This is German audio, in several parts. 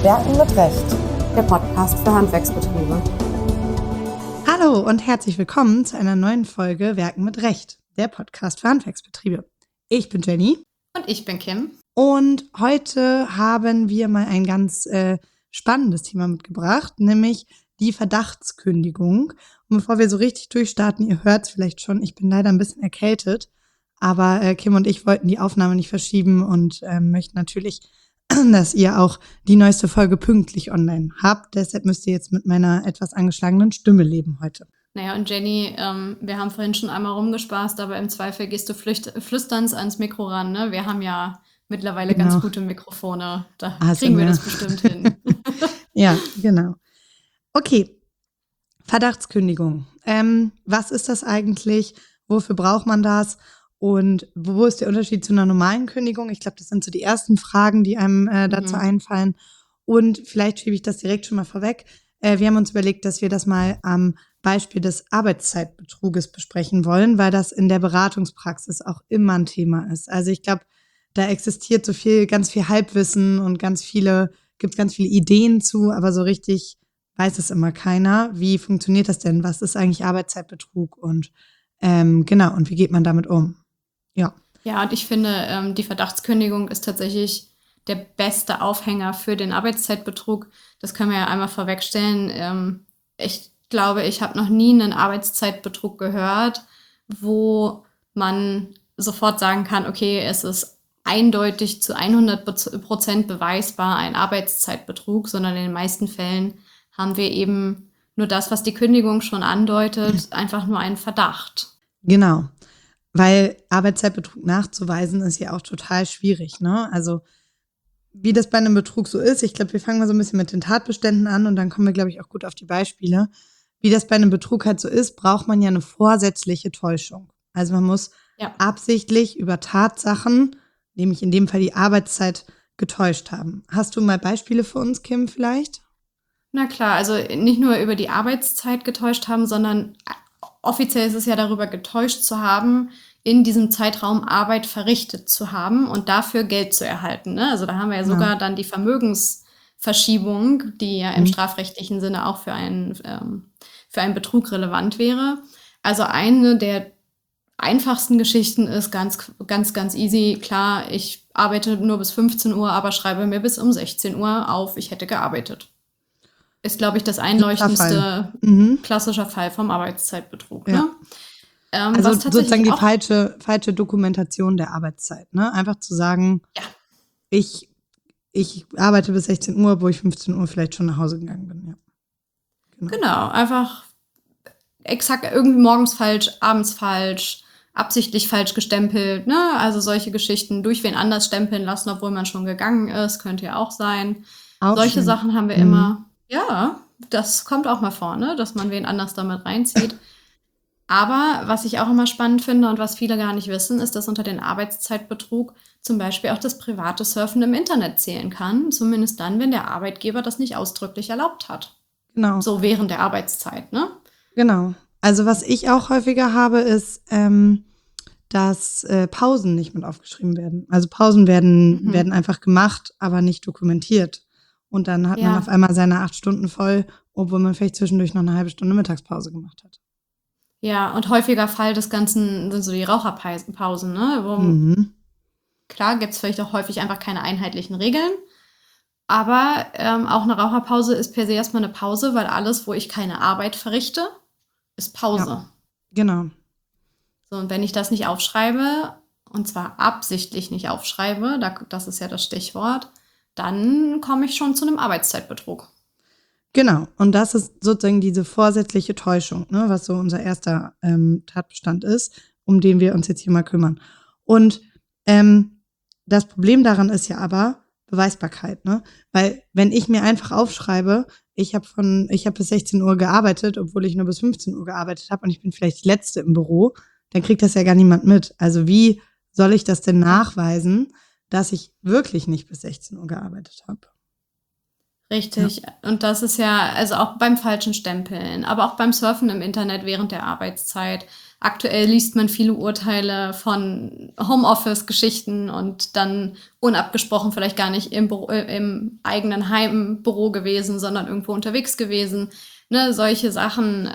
Werken mit Recht, der Podcast für Handwerksbetriebe. Hallo und herzlich willkommen zu einer neuen Folge Werken mit Recht, der Podcast für Handwerksbetriebe. Ich bin Jenny. Und ich bin Kim. Und heute haben wir mal ein ganz spannendes Thema mitgebracht, nämlich die Verdachtskündigung. Und bevor wir so richtig durchstarten, ihr hört es vielleicht schon, ich bin leider ein bisschen erkältet, aber Kim und ich wollten die Aufnahme nicht verschieben und möchten natürlich, dass ihr auch die neueste Folge pünktlich online habt. Deshalb müsst ihr jetzt mit meiner etwas angeschlagenen Stimme leben heute. Naja, und Jenny, wir haben vorhin schon einmal rumgespaßt, aber im Zweifel gehst du flüsternd ans Mikro ran, ne? Wir haben ja mittlerweile ganz gute Mikrofone. Da kriegen wir das bestimmt hin. Ja, genau. Okay, Verdachtskündigung. Was ist das eigentlich? Wofür braucht man das? Und wo ist der Unterschied zu einer normalen Kündigung? Ich glaube, das sind so die ersten Fragen, die einem dazu einfallen. Und vielleicht schiebe ich das direkt schon mal vorweg. Wir haben uns überlegt, dass wir das mal am Beispiel des Arbeitszeitbetruges besprechen wollen, weil das in der Beratungspraxis auch immer ein Thema ist. Also ich glaube, da existiert ganz viel Halbwissen und gibt ganz viele Ideen zu, aber so richtig weiß es immer keiner. Wie funktioniert das denn? Was ist eigentlich Arbeitszeitbetrug? Und genau, und wie geht man damit um? Ja, und ich finde, die Verdachtskündigung ist tatsächlich der beste Aufhänger für den Arbeitszeitbetrug. Das können wir ja einmal vorwegstellen. Ich glaube, ich habe noch nie einen Arbeitszeitbetrug gehört, wo man sofort sagen kann, okay, es ist eindeutig zu 100% beweisbar ein Arbeitszeitbetrug, sondern in den meisten Fällen haben wir eben nur das, was die Kündigung schon andeutet, einfach nur einen Verdacht. Genau, weil Arbeitszeitbetrug nachzuweisen ist ja auch total schwierig, ne? Also wie das bei einem Betrug so ist, ich glaube, wir fangen mal so ein bisschen mit den Tatbeständen an und dann kommen wir, glaube ich, auch gut auf die Beispiele. Wie das bei einem Betrug halt so ist, braucht man ja eine vorsätzliche Täuschung. Also man muss absichtlich über Tatsachen, nämlich in dem Fall die Arbeitszeit, getäuscht haben. Hast du mal Beispiele für uns, Kim, vielleicht? Na klar, also nicht nur über die Arbeitszeit getäuscht haben, sondern offiziell ist es ja darüber getäuscht zu haben, in diesem Zeitraum Arbeit verrichtet zu haben und dafür Geld zu erhalten. Ne? Also da haben wir ja sogar dann die Vermögensverschiebung, die ja im strafrechtlichen Sinne auch für einen Betrug relevant wäre. Also eine der einfachsten Geschichten ist ganz easy. Klar, ich arbeite nur bis 15 Uhr, aber schreibe mir bis um 16 Uhr auf, ich hätte gearbeitet. Ist, glaube ich, das einleuchtendste klassischer Fall vom Arbeitszeitbetrug. Ja. Ne? Also sozusagen die falsche Dokumentation der Arbeitszeit. Ne? Einfach zu sagen, ich arbeite bis 16 Uhr, wo ich 15 Uhr vielleicht schon nach Hause gegangen bin. Ja. Genau, einfach exakt irgendwie morgens falsch, abends falsch, absichtlich falsch gestempelt. Ne? Also solche Geschichten durch wen anders stempeln lassen, obwohl man schon gegangen ist, könnte ja auch sein. Auch solche schön. Sachen haben wir immer. Ja, das kommt auch mal vor, ne? Dass man wen anders damit reinzieht. Aber was ich auch immer spannend finde und was viele gar nicht wissen, ist, dass unter den Arbeitszeitbetrug zum Beispiel auch das private Surfen im Internet zählen kann. Zumindest dann, wenn der Arbeitgeber das nicht ausdrücklich erlaubt hat. Genau. So während der Arbeitszeit, ne? Genau. Also was ich auch häufiger habe, ist, dass Pausen nicht mit aufgeschrieben werden. Also Pausen werden einfach gemacht, aber nicht dokumentiert. Und dann hat man auf einmal seine 8 Stunden voll, obwohl man vielleicht zwischendurch noch eine halbe Stunde Mittagspause gemacht hat. Ja, und häufiger Fall des Ganzen sind so die Raucherpausen, ne? Klar gibt es vielleicht auch häufig einfach keine einheitlichen Regeln, aber auch eine Raucherpause ist per se erstmal eine Pause, weil alles, wo ich keine Arbeit verrichte, ist Pause. Ja, genau. So, und wenn ich das nicht aufschreibe, und zwar absichtlich nicht aufschreibe, das ist ja das Stichwort, dann komme ich schon zu einem Arbeitszeitbetrug. Genau, und das ist sozusagen diese vorsätzliche Täuschung, ne, was so unser erster Tatbestand ist, um den wir uns jetzt hier mal kümmern. Und das Problem daran ist ja aber Beweisbarkeit, ne? Weil wenn ich mir einfach aufschreibe, ich habe bis 16 Uhr gearbeitet, obwohl ich nur bis 15 Uhr gearbeitet habe und ich bin vielleicht die Letzte im Büro, dann kriegt das ja gar niemand mit. Also wie soll ich das denn nachweisen, dass ich wirklich nicht bis 16 Uhr gearbeitet habe? Richtig. Und das ist ja, also auch beim falschen Stempeln, aber auch beim Surfen im Internet während der Arbeitszeit. Aktuell liest man viele Urteile von Homeoffice-Geschichten und dann unabgesprochen vielleicht gar nicht im eigenen Heimbüro gewesen, sondern irgendwo unterwegs gewesen. Ne, solche Sachen,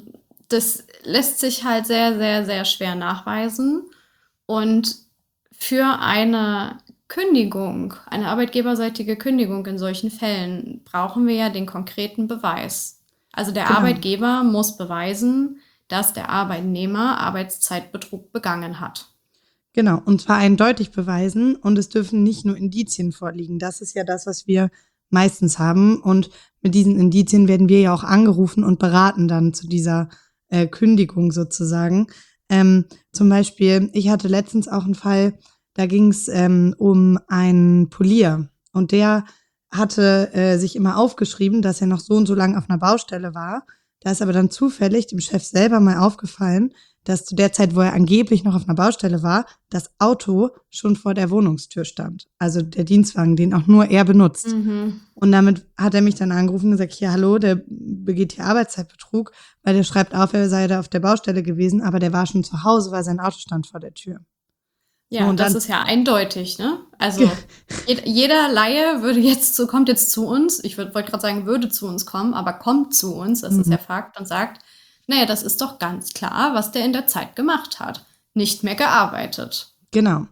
das lässt sich halt sehr, sehr, sehr schwer nachweisen. Und für eine Kündigung, eine arbeitgeberseitige Kündigung in solchen Fällen, brauchen wir ja den konkreten Beweis. Also der Genau. Arbeitgeber muss beweisen, dass der Arbeitnehmer Arbeitszeitbetrug begangen hat. Genau, und zwar eindeutig beweisen und es dürfen nicht nur Indizien vorliegen. Das ist ja das, was wir meistens haben und mit diesen Indizien werden wir ja auch angerufen und beraten dann zu dieser Kündigung sozusagen. Zum Beispiel, ich hatte letztens auch einen Fall, da ging es um einen Polier und der hatte sich immer aufgeschrieben, dass er noch so und so lange auf einer Baustelle war. Da ist aber dann zufällig dem Chef selber mal aufgefallen, dass zu der Zeit, wo er angeblich noch auf einer Baustelle war, das Auto schon vor der Wohnungstür stand. Also der Dienstwagen, den auch nur er benutzt. Und damit hat er mich dann angerufen und gesagt, ja, hallo, der begeht hier Arbeitszeitbetrug, weil der schreibt auf, er sei da auf der Baustelle gewesen, aber der war schon zu Hause, weil sein Auto stand vor der Tür. Ja, So, und das dann- ist ja eindeutig, ne? Also jeder Laie kommt jetzt zu uns, ich wollte gerade sagen, würde zu uns kommen, aber kommt zu uns, das ist ja Fakt, und sagt, naja, das ist doch ganz klar, was der in der Zeit gemacht hat. Nicht mehr gearbeitet. Genau.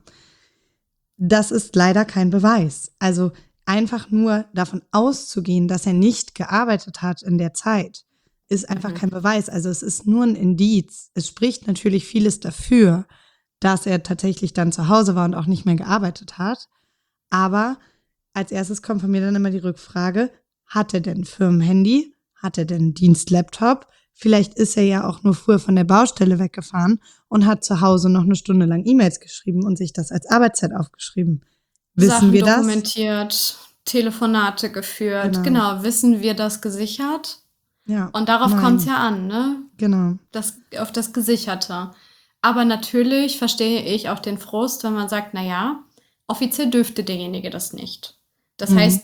Das ist leider kein Beweis. Also einfach nur davon auszugehen, dass er nicht gearbeitet hat in der Zeit, ist einfach kein Beweis. Also es ist nur ein Indiz. Es spricht natürlich vieles dafür, dass er tatsächlich dann zu Hause war und auch nicht mehr gearbeitet hat. Aber als erstes kommt von mir dann immer die Rückfrage, hat er denn ein Firmenhandy? Hat er denn einen Dienstlaptop? Vielleicht ist er ja auch nur früher von der Baustelle weggefahren und hat zu Hause noch eine Stunde lang E-Mails geschrieben und sich das als Arbeitszeit aufgeschrieben. Wissen Sachen wir das? dokumentiert, Telefonate geführt, genau, wissen wir das gesichert? Ja. Und darauf Nein. kommt es ja an, ne? Genau. Auf das Gesicherte. Aber natürlich verstehe ich auch den Frust, wenn man sagt, naja, offiziell dürfte derjenige das nicht. Das heißt,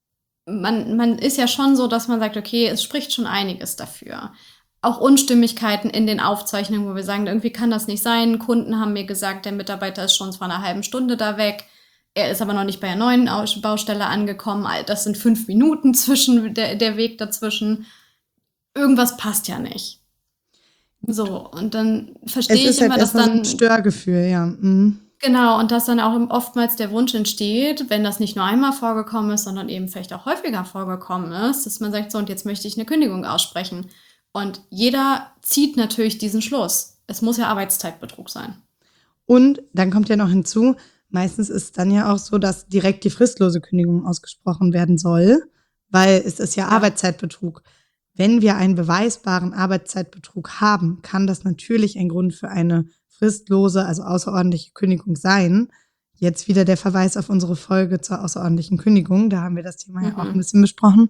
man ist ja schon so, dass man sagt, okay, es spricht schon einiges dafür. Auch Unstimmigkeiten in den Aufzeichnungen, wo wir sagen, irgendwie kann das nicht sein. Kunden haben mir gesagt, der Mitarbeiter ist schon vor einer halben Stunde da weg. Er ist aber noch nicht bei der neuen Baustelle angekommen. Das sind 5 Minuten zwischen der Weg dazwischen. Irgendwas passt ja nicht. So, und dann verstehe ich immer, dass erstmal so dann ein Störgefühl, ja. Mhm. genau, und dass dann auch oftmals der Wunsch entsteht, wenn das nicht nur einmal vorgekommen ist, sondern eben vielleicht auch häufiger vorgekommen ist, dass man sagt, so, und jetzt möchte ich eine Kündigung aussprechen. Und jeder zieht natürlich diesen Schluss. Es muss ja Arbeitszeitbetrug sein. Und dann kommt ja noch hinzu, meistens ist es dann ja auch so, dass direkt die fristlose Kündigung ausgesprochen werden soll, weil es ist ja Arbeitszeitbetrug. Wenn wir einen beweisbaren Arbeitszeitbetrug haben, kann das natürlich ein Grund für eine fristlose, also außerordentliche Kündigung sein. Jetzt wieder der Verweis auf unsere Folge zur außerordentlichen Kündigung. Da haben wir das Thema ja auch ein bisschen besprochen.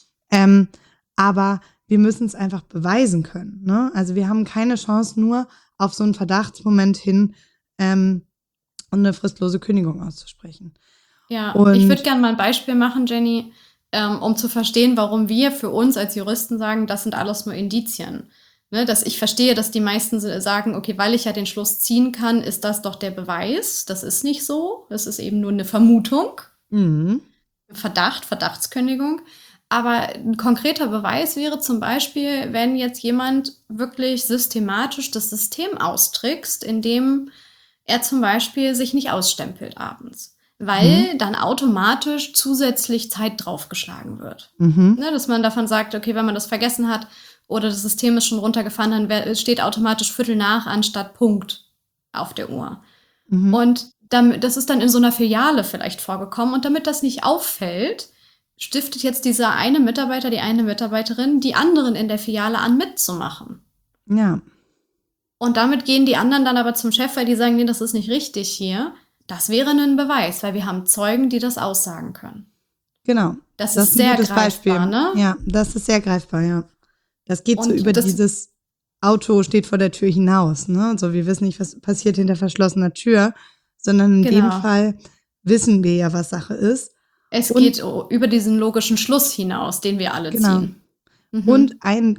Aber wir müssen es einfach beweisen können. Ne? Also wir haben keine Chance, nur auf so einen Verdachtsmoment hin eine fristlose Kündigung auszusprechen. Ja, Und ich würde gerne mal ein Beispiel machen, Jenny, um zu verstehen, warum wir für uns als Juristen sagen, das sind alles nur Indizien. Ne, dass ich verstehe, dass die meisten sagen, okay, weil ich ja den Schluss ziehen kann, ist das doch der Beweis. Das ist nicht so. Das ist eben nur eine Vermutung. Verdachtskündigung. Aber ein konkreter Beweis wäre zum Beispiel, wenn jetzt jemand wirklich systematisch das System austrickst, indem er zum Beispiel sich nicht ausstempelt abends. Weil dann automatisch zusätzlich Zeit draufgeschlagen wird. Ne, dass man davon sagt, okay, wenn man das vergessen hat oder das System ist schon runtergefahren, dann steht automatisch Viertel nach anstatt Punkt auf der Uhr. Und das ist dann in so einer Filiale vielleicht vorgekommen. Und damit das nicht auffällt, stiftet jetzt dieser eine Mitarbeiter, die eine Mitarbeiterin, die anderen in der Filiale an, mitzumachen. Ja. Und damit gehen die anderen dann aber zum Chef, weil die sagen, nee, das ist nicht richtig hier. Das wäre ein Beweis, weil wir haben Zeugen, die das aussagen können. Genau. Das ist sehr greifbar, ne? Ja, das ist sehr greifbar, ja. Das geht so Und über dieses Auto steht vor der Tür hinaus, ne? So, wir wissen nicht, was passiert hinter verschlossener Tür, sondern in dem Fall wissen wir ja, was Sache ist. Es Und geht über diesen logischen Schluss hinaus, den wir alle genau. ziehen. Und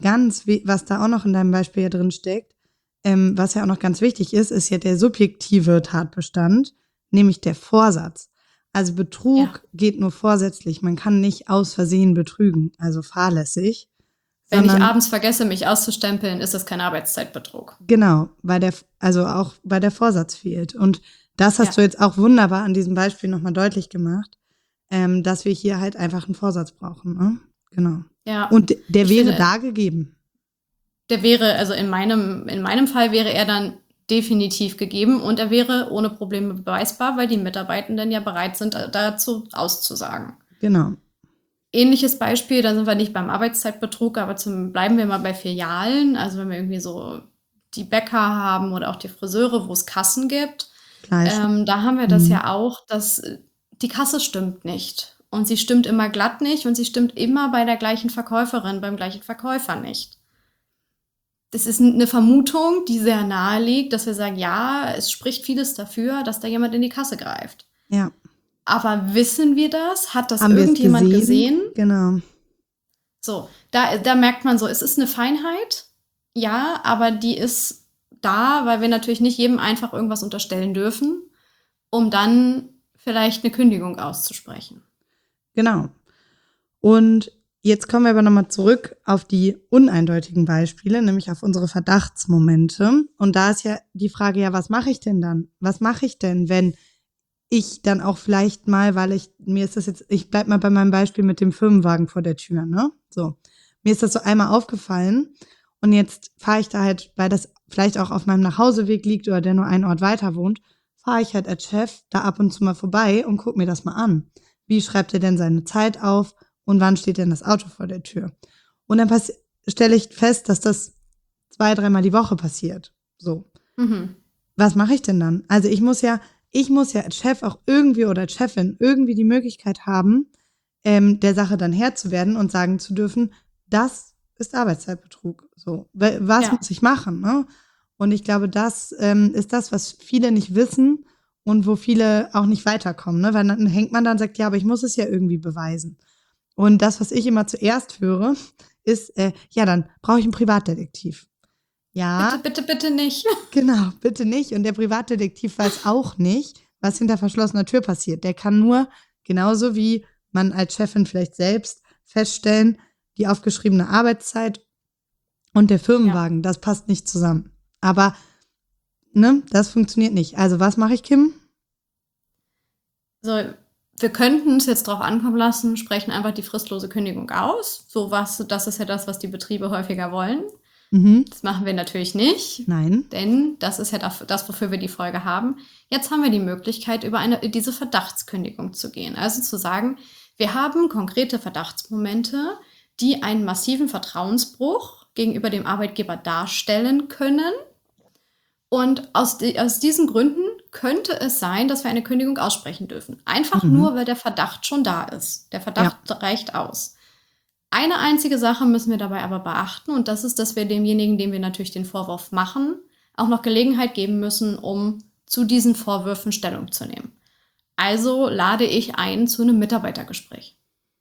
was da auch noch in deinem Beispiel ja drin steckt, was ja auch noch ganz wichtig ist ja der subjektive Tatbestand, nämlich der Vorsatz. Also Betrug geht nur vorsätzlich. Man kann nicht aus Versehen betrügen, also fahrlässig. Wenn ich sondern abends vergesse, mich auszustempeln, ist das kein Arbeitszeitbetrug. genau, auch weil der Vorsatz fehlt. Und das hast Ja. du jetzt auch wunderbar an diesem Beispiel nochmal deutlich gemacht, dass wir hier halt einfach einen Vorsatz brauchen. Ne? Genau. Ja. Und der Ich wäre finde, da gegeben. Der wäre, also in meinem Fall wäre er dann definitiv gegeben und er wäre ohne Probleme beweisbar, weil die Mitarbeitenden ja bereit sind, dazu auszusagen. Genau. Ähnliches Beispiel, da sind wir nicht beim Arbeitszeitbetrug, aber bleiben wir mal bei Filialen. Also wenn wir irgendwie so die Bäcker haben oder auch die Friseure, wo es Kassen gibt, Fleisch. da haben wir das ja auch, dass die Kasse stimmt nicht. Und sie stimmt immer glatt nicht und sie stimmt immer bei der gleichen Verkäuferin, beim gleichen Verkäufer nicht. Das ist eine Vermutung, die sehr nahe liegt, dass wir sagen, ja, es spricht vieles dafür, dass da jemand in die Kasse greift. Ja. Aber wissen wir das? Hat das Haben wir es irgendjemand gesehen? Genau. So, da merkt man so, es ist eine Feinheit, ja, aber die ist da, weil wir natürlich nicht jedem einfach irgendwas unterstellen dürfen, um dann vielleicht eine Kündigung auszusprechen. Genau. Und jetzt kommen wir aber nochmal zurück auf die uneindeutigen Beispiele, nämlich auf unsere Verdachtsmomente. Und da ist ja die Frage, ja, was mache ich denn dann? Was mache ich denn, wenn ich dann auch vielleicht mal, ich bleib mal bei meinem Beispiel mit dem Firmenwagen vor der Tür, ne? So. Mir ist das so einmal aufgefallen und jetzt fahre ich da halt, weil das vielleicht auch auf meinem Nachhauseweg liegt oder der nur einen Ort weiter wohnt, fahre ich halt als Chef da ab und zu mal vorbei und guck mir das mal an. Wie schreibt er denn seine Zeit auf und wann steht denn das Auto vor der Tür? Und dann stelle ich fest, dass das 2-3 Mal die Woche passiert. So. Was mache ich denn dann? Also ich muss ja als Chef auch irgendwie oder als Chefin irgendwie die Möglichkeit haben, der Sache dann Herr zu werden und sagen zu dürfen, das ist Arbeitszeitbetrug. So, was muss ich machen? Ne? Und ich glaube, das ist das, was viele nicht wissen und wo viele auch nicht weiterkommen. Ne? Weil dann hängt man da und sagt, ja, aber ich muss es ja irgendwie beweisen. Und das, was ich immer zuerst höre, ist, ja, dann brauche ich einen Privatdetektiv. Ja. Bitte nicht. Genau, bitte nicht. Und der Privatdetektiv weiß auch nicht, was hinter verschlossener Tür passiert. Der kann nur, genauso wie man als Chefin vielleicht selbst feststellen, die aufgeschriebene Arbeitszeit und der Firmenwagen, das passt nicht zusammen. Aber, ne, das funktioniert nicht. Also, was mache ich, Kim? So, wir könnten es jetzt drauf ankommen lassen, sprechen einfach die fristlose Kündigung aus. Das ist ja das, was die Betriebe häufiger wollen. Das machen wir natürlich nicht. Nein. Denn das ist ja das, wofür wir die Folge haben. Jetzt haben wir die Möglichkeit, über diese Verdachtskündigung zu gehen. Also zu sagen, wir haben konkrete Verdachtsmomente, die einen massiven Vertrauensbruch gegenüber dem Arbeitgeber darstellen können. Und aus diesen Gründen könnte es sein, dass wir eine Kündigung aussprechen dürfen. Einfach nur, weil der Verdacht schon da ist. Der Verdacht reicht aus. Eine einzige Sache müssen wir dabei aber beachten und das ist, dass wir demjenigen, dem wir natürlich den Vorwurf machen, auch noch Gelegenheit geben müssen, um zu diesen Vorwürfen Stellung zu nehmen. Also lade ich ein zu einem Mitarbeitergespräch.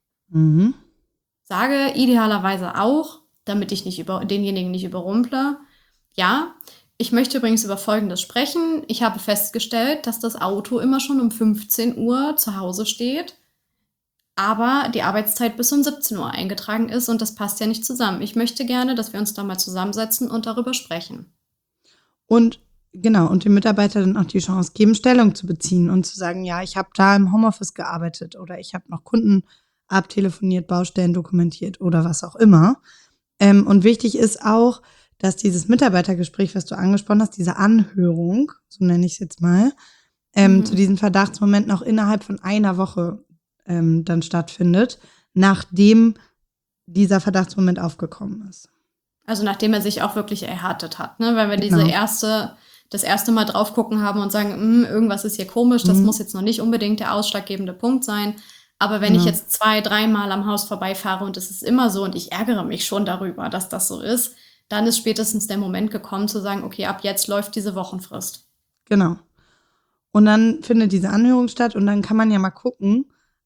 Sage idealerweise auch, damit ich denjenigen nicht überrumple, ja, ich möchte übrigens über Folgendes sprechen. Ich habe festgestellt, dass das Auto immer schon um 15 Uhr zu Hause steht, aber die Arbeitszeit bis um 17 Uhr eingetragen ist und das passt ja nicht zusammen. Ich möchte gerne, dass wir uns da mal zusammensetzen und darüber sprechen. Und genau, und dem Mitarbeiter dann auch die Chance geben, Stellung zu beziehen und zu sagen, ja, ich habe da im Homeoffice gearbeitet oder ich habe noch Kunden abtelefoniert, Baustellen dokumentiert oder was auch immer. Und wichtig ist auch, dass dieses Mitarbeitergespräch, was du angesprochen hast, diese Anhörung, so nenne ich es jetzt mal, zu diesen Verdachtsmomenten auch innerhalb von einer Woche dann stattfindet, nachdem dieser Verdachtsmoment aufgekommen ist. Also nachdem er sich auch wirklich erhärtet hat, ne? Weil wir das erste Mal drauf gucken haben und sagen, irgendwas ist hier komisch, das muss jetzt noch nicht unbedingt der ausschlaggebende Punkt sein. Aber wenn ich jetzt 2-3 Mal am Haus vorbeifahre und es ist immer so und ich ärgere mich schon darüber, dass das so ist, dann ist spätestens der Moment gekommen zu sagen, okay, ab jetzt läuft diese Wochenfrist. Genau. Und dann findet diese Anhörung statt und dann kann man ja mal gucken,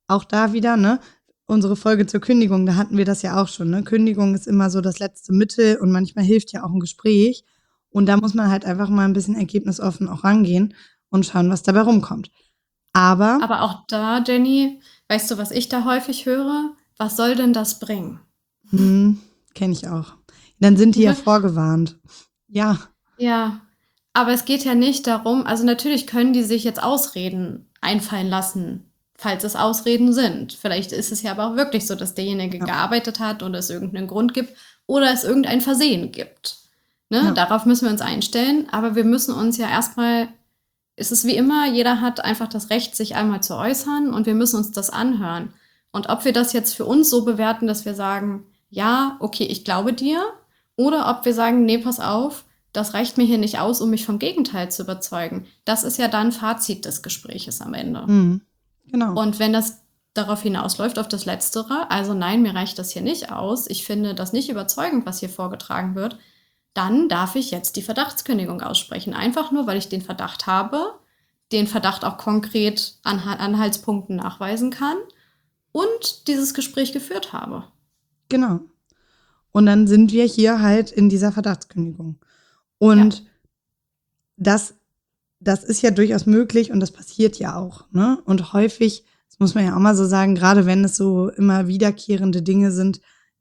auch da wieder, ne, unsere Folge zur Kündigung, da hatten wir das ja auch schon, ne? Kündigung ist immer so das letzte Mittel und manchmal hilft ja auch ein Gespräch. Und da muss man halt einfach mal ein bisschen ergebnisoffen auch rangehen und schauen, was dabei rumkommt. Aber Aber auch da, Jenny, weißt du, was ich da häufig höre? Was soll denn das bringen? kenne ich auch. Dann sind die ja Ja. vorgewarnt. Ja, Ja, aber es geht ja nicht darum, also natürlich können die sich jetzt Ausreden einfallen lassen, falls es Ausreden sind. Vielleicht ist es ja aber auch wirklich so, dass derjenige Ja. gearbeitet hat oder es irgendeinen Grund gibt oder es irgendein Versehen gibt. Ne? Ja. Darauf müssen wir uns einstellen, aber wir müssen uns ja erstmal, es ist wie immer, jeder hat einfach das Recht, sich einmal zu äußern und wir müssen uns das anhören. Und ob wir das jetzt für uns so bewerten, dass wir sagen, ja, okay, ich glaube dir, oder ob wir sagen, nee, pass auf, das reicht mir hier nicht aus, um mich vom Gegenteil zu überzeugen. Das ist ja dann Fazit des Gespräches am Ende. Genau. Und wenn das darauf hinausläuft, auf das Letztere, also nein, mir reicht das hier nicht aus, ich finde das nicht überzeugend, was hier vorgetragen wird, dann darf ich jetzt die Verdachtskündigung aussprechen. Einfach nur, weil ich den Verdacht habe, den Verdacht auch konkret an Anhaltspunkten nachweisen kann und dieses Gespräch geführt habe. Genau. Und dann sind wir hier halt in dieser Verdachtskündigung. Und das ist ja durchaus möglich und das passiert ja auch, ne? Und häufig, das muss man ja auch mal so sagen, gerade wenn es so immer wiederkehrende Dinge sind,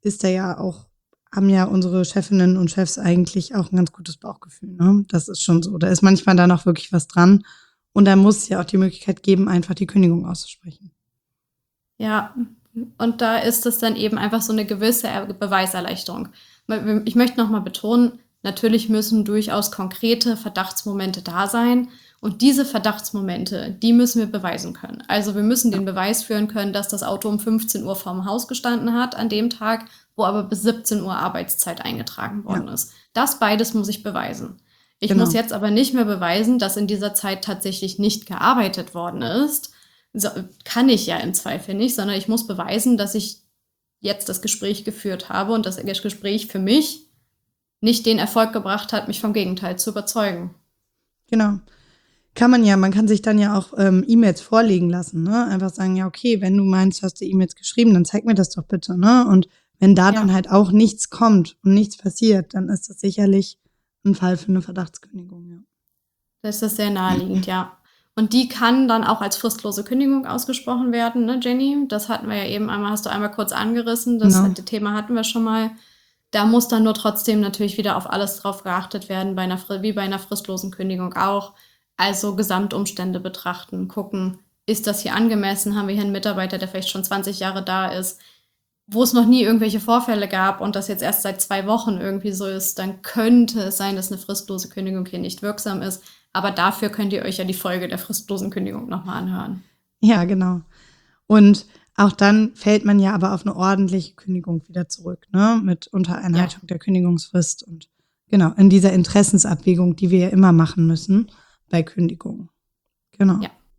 haben ja unsere Chefinnen und Chefs eigentlich auch ein ganz gutes Bauchgefühl, ne? Das ist schon so. Da ist manchmal dann auch wirklich was dran. Und da muss es ja auch die Möglichkeit geben, einfach die Kündigung auszusprechen. Ja, und da ist es dann eben einfach so eine gewisse Beweiserleichterung. Ich möchte nochmal betonen, natürlich müssen durchaus konkrete Verdachtsmomente da sein. Und diese Verdachtsmomente, die müssen wir beweisen können. Also wir müssen den Beweis führen können, dass das Auto um 15 Uhr vorm Haus gestanden hat an dem Tag, wo aber bis 17 Uhr Arbeitszeit eingetragen worden ist. Das beides muss ich beweisen. Ich Genau. muss jetzt aber nicht mehr beweisen, dass in dieser Zeit tatsächlich nicht gearbeitet worden ist. So, kann ich ja im Zweifel nicht, sondern ich muss beweisen, dass ich jetzt das Gespräch geführt habe und das Gespräch für mich nicht den Erfolg gebracht hat, mich vom Gegenteil zu überzeugen. Genau. Man kann sich dann ja auch E-Mails vorlegen lassen, ne? Einfach sagen, ja, okay, wenn du meinst, du hast die E-Mails geschrieben, dann zeig mir das doch bitte, ne? Und wenn da dann halt auch nichts kommt und nichts passiert, dann ist das sicherlich ein Fall für eine Verdachtskündigung, ja. Das ist sehr naheliegend, ja. Und die kann dann auch als fristlose Kündigung ausgesprochen werden, ne, Jenny? Das hatten wir ja eben einmal, hast du einmal kurz angerissen. Das Thema hatten wir schon mal. Da muss dann nur trotzdem natürlich wieder auf alles drauf geachtet werden, wie bei einer fristlosen Kündigung auch. Also Gesamtumstände betrachten, gucken, ist das hier angemessen? Haben wir hier einen Mitarbeiter, der vielleicht schon 20 Jahre da ist, wo es noch nie irgendwelche Vorfälle gab und das jetzt erst seit 2 Wochen irgendwie so ist, dann könnte es sein, dass eine fristlose Kündigung hier nicht wirksam ist. Aber dafür könnt ihr euch ja die Folge der fristlosen Kündigung nochmal anhören. Ja, genau. Und auch dann fällt man ja aber auf eine ordentliche Kündigung wieder zurück, ne? Mit Untereinhaltung der Kündigungsfrist und genau, in dieser Interessensabwägung, die wir ja immer machen müssen bei Kündigungen. Genau.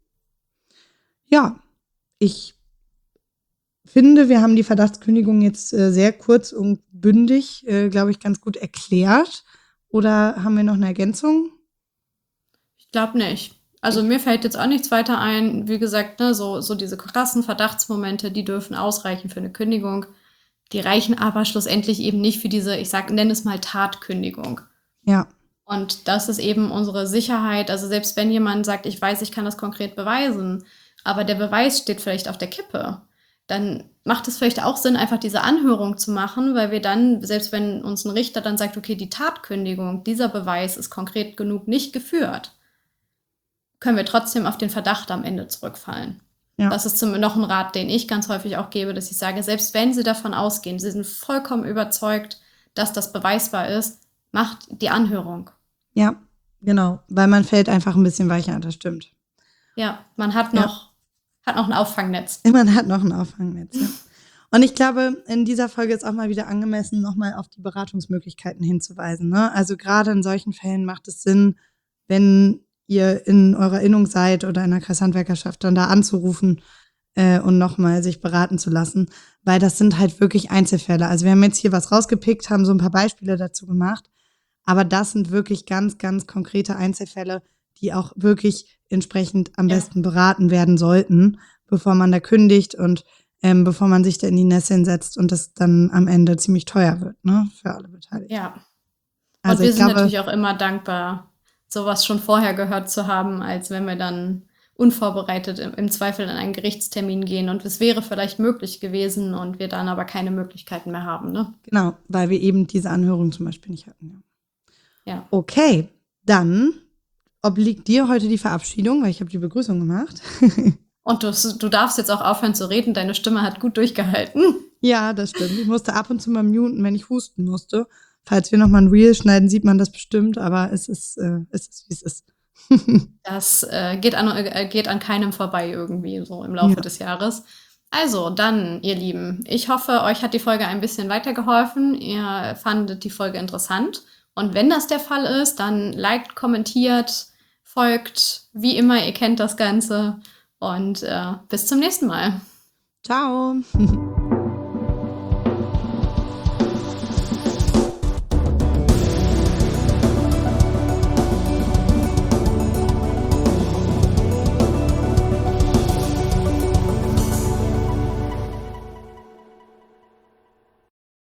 Ja, ich finde, wir haben die Verdachtskündigung jetzt sehr kurz und bündig, glaube ich, ganz gut erklärt. Oder haben wir noch eine Ergänzung? Ich glaube nicht. Also mir fällt jetzt auch nichts weiter ein. Wie gesagt, ne, so diese krassen Verdachtsmomente, die dürfen ausreichen für eine Kündigung. Die reichen aber schlussendlich eben nicht für diese, nenne es mal Tatkündigung. Ja. Und das ist eben unsere Sicherheit. Also selbst wenn jemand sagt, ich weiß, ich kann das konkret beweisen, aber der Beweis steht vielleicht auf der Kippe, dann macht es vielleicht auch Sinn, einfach diese Anhörung zu machen, weil wir dann, selbst wenn uns ein Richter dann sagt, okay, die Tatkündigung, dieser Beweis ist konkret genug nicht geführt, können wir trotzdem auf den Verdacht am Ende zurückfallen. Ja. Das ist noch ein Rat, den ich ganz häufig auch gebe, dass ich sage, selbst wenn Sie davon ausgehen, Sie sind vollkommen überzeugt, dass das beweisbar ist, macht die Anhörung. Ja, genau, weil man fällt einfach ein bisschen weicher, das stimmt. Ja, man hat noch ein Auffangnetz. Man hat noch ein Auffangnetz, ja. Und ich glaube, in dieser Folge ist auch mal wieder angemessen, nochmal auf die Beratungsmöglichkeiten hinzuweisen, ne? Also gerade in solchen Fällen macht es Sinn, wenn ihr in eurer Innung seid oder in der Kreishandwerkerschaft, dann da anzurufen und nochmal sich beraten zu lassen, weil das sind halt wirklich Einzelfälle. Also wir haben jetzt hier was rausgepickt, haben so ein paar Beispiele dazu gemacht, aber das sind wirklich ganz, ganz konkrete Einzelfälle, die auch wirklich entsprechend am besten beraten werden sollten, bevor man da kündigt und bevor man sich da in die Nesseln setzt und das dann am Ende ziemlich teuer wird, ne, für alle Beteiligten. Ja. Und Also wir ich sind glaube, natürlich auch immer dankbar, sowas schon vorher gehört zu haben, als wenn wir dann unvorbereitet im Zweifel an einen Gerichtstermin gehen und es wäre vielleicht möglich gewesen und wir dann aber keine Möglichkeiten mehr haben, ne? genau, weil wir eben diese Anhörung zum Beispiel nicht hatten. Ja. Okay, dann obliegt dir heute die Verabschiedung, weil ich habe die Begrüßung gemacht. Und du darfst jetzt auch aufhören zu reden, deine Stimme hat gut durchgehalten. Ja, das stimmt. Ich musste ab und zu mal muten, wenn ich husten musste. Falls wir nochmal ein Reel schneiden, sieht man das bestimmt, aber es ist, wie es ist. Das geht an keinem vorbei irgendwie so im Laufe des Jahres. Also dann, ihr Lieben, ich hoffe, euch hat die Folge ein bisschen weitergeholfen. Ihr fandet die Folge interessant. Und wenn das der Fall ist, dann liked, kommentiert, folgt, wie immer, ihr kennt das Ganze. Und bis zum nächsten Mal. Ciao.